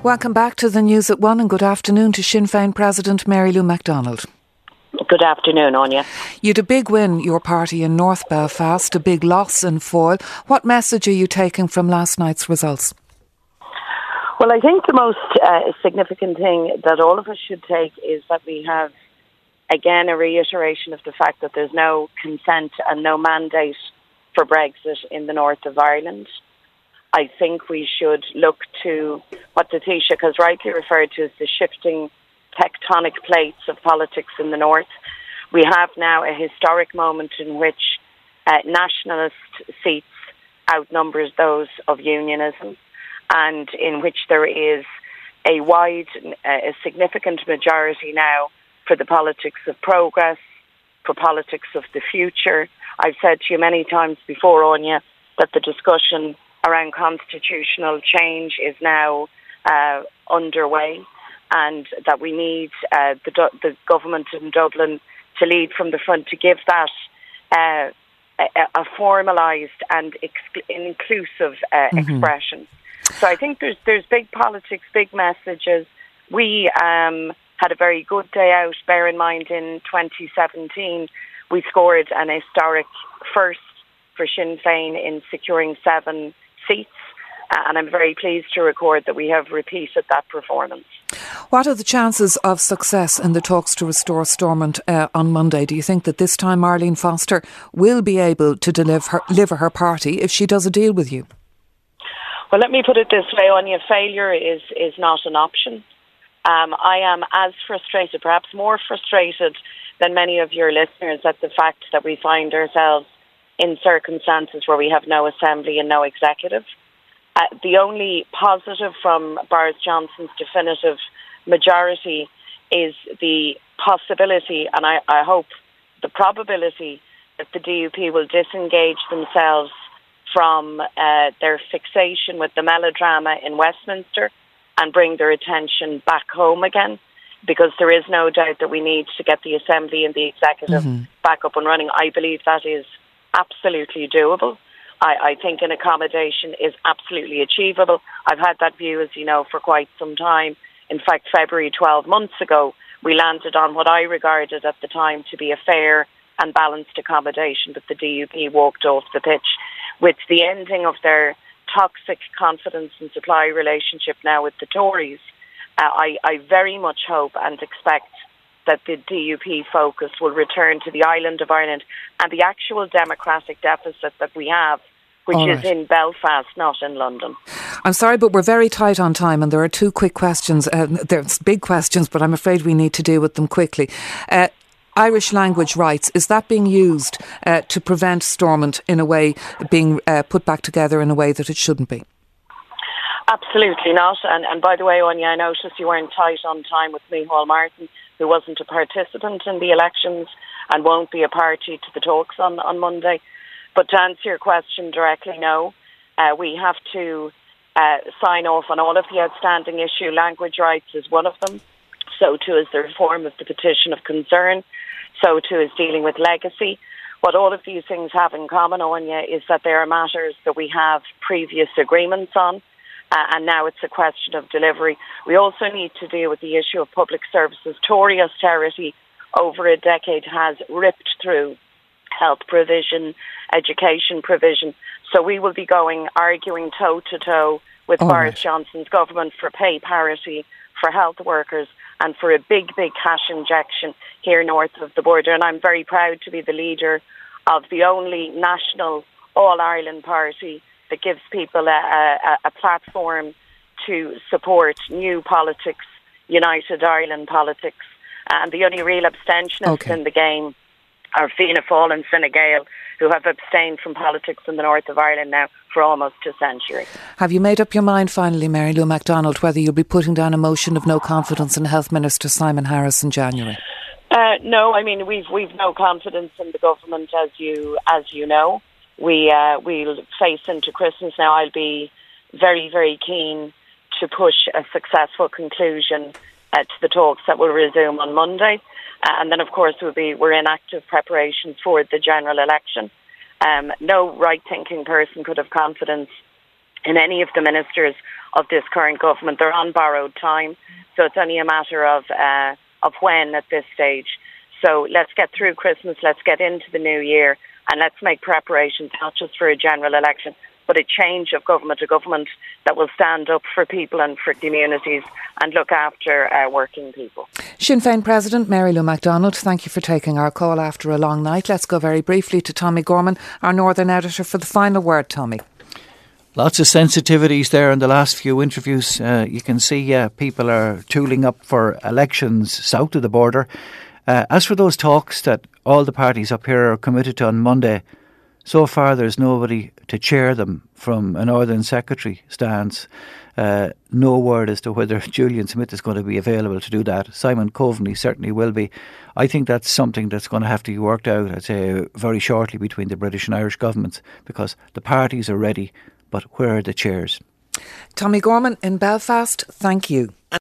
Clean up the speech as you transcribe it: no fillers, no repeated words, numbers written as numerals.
Welcome back to the News at 1 and good afternoon to Sinn Féin President Mary Lou McDonald. Good afternoon, Anya. You had a big win, your party, in North Belfast, a big loss in Foyle. What message are you taking from last night's results? Well, I think the most significant thing that all of us should take is that we have, again, a reiteration of the fact that there's no consent and no mandate for Brexit in the north of Ireland. I think we should look to what the Taoiseach has rightly referred to as the shifting tectonic plates of politics in the north. We have now a historic moment in which nationalist seats outnumbers those of unionism, and in which there is a significant majority now for the politics of progress, for politics of the future. I've said to you many times before, Anya, that the discussion around constitutional change is now underway, and that we need the government in Dublin to lead from the front to give that a formalised and inclusive expression. So I think there's big politics, big messages. We had a very good day out. Bear in mind, in 2017, we scored an historic first for Sinn Féin in securing 7 seats. And I'm very pleased to record that we have repeated that performance. What are the chances of success in the talks to restore Stormont on Monday? Do you think that this time Arlene Foster will be able to deliver her party if she does a deal with you? Well, let me put it this way, Anya. Failure is not an option. I am as frustrated, perhaps more frustrated than many of your listeners, at the fact that we find ourselves in circumstances where we have no assembly and no executive. The only positive from Boris Johnson's definitive majority is the possibility, and I hope the probability, that the DUP will disengage themselves from their fixation with the melodrama in Westminster and bring their attention back home again, because there is no doubt that we need to get the Assembly and the Executive back up and running. I believe that is absolutely doable. I think an accommodation is absolutely achievable. I've had that view, as you know, for quite some time. In fact, February 12 months ago, we landed on what I regarded at the time to be a fair and balanced accommodation, but the DUP walked off the pitch. With the ending of their toxic confidence and supply relationship now with the Tories, I very much hope and expect that the DUP focus will return to the island of Ireland and the actual democratic deficit that we have, which is in Belfast, not in London. I'm sorry, but we're very tight on time, and there are 2 quick questions. There's big questions, but I'm afraid we need to deal with them quickly. Irish language rights, is that being used to prevent Stormont in a way being put back together in a way that it shouldn't be? Absolutely not. And by the way, Anya, I noticed you weren't tight on time with Micheál Martin, who wasn't a participant in the elections and won't be a party to the talks on Monday. But to answer your question directly, no. We have to sign off on all of the outstanding issues. Language rights is one of them. So too is the reform of the petition of concern. So too is dealing with legacy. What all of these things have in common, Anya, is that there are matters that we have previous agreements on, and now it's a question of delivery. We also need to deal with the issue of public services. Tory austerity over a decade has ripped through health provision, education provision. So we will be arguing toe-to-toe with Boris Johnson's government for pay parity for health workers and for a big, big cash injection here north of the border. And I'm very proud to be the leader of the only national all-Ireland party that gives people a platform to support new politics, United Ireland politics. And the only real abstentionists in the game are Fianna Fáil and Fine Gael, who have abstained from politics in the north of Ireland now for almost a century. Have you made up your mind finally, Mary Lou McDonald, whether you'll be putting down a motion of no confidence in Health Minister Simon Harris in January? No, I mean we've no confidence in the government, as you know. We'll face into Christmas now. I'll be very, very keen to push a successful conclusion to the talks that will resume on Monday. And then, of course, we're in active preparation for the general election. No right-thinking person could have confidence in any of the ministers of this current government. They're on borrowed time, so it's only a matter of when at this stage. So let's get through Christmas, let's get into the new year, and let's make preparations not just for a general election, but a change of government, a government that will stand up for people and for communities and look after working people. Sinn Féin President Mary Lou McDonald, thank you for taking our call after a long night. Let's go very briefly to Tommy Gorman, our Northern editor, for the final word. Tommy. Lots of sensitivities there in the last few interviews. You can see people are tooling up for elections south of the border. As for those talks that all the parties up here are committed to on Monday, so far there's nobody to chair them from a Northern Secretary stance. No word as to whether Julian Smith is going to be available to do that. Simon Coveney certainly will be. I think that's something that's going to have to be worked out, I'd say, very shortly between the British and Irish governments, because the parties are ready, but where are the chairs? Tommy Gorman in Belfast, thank you.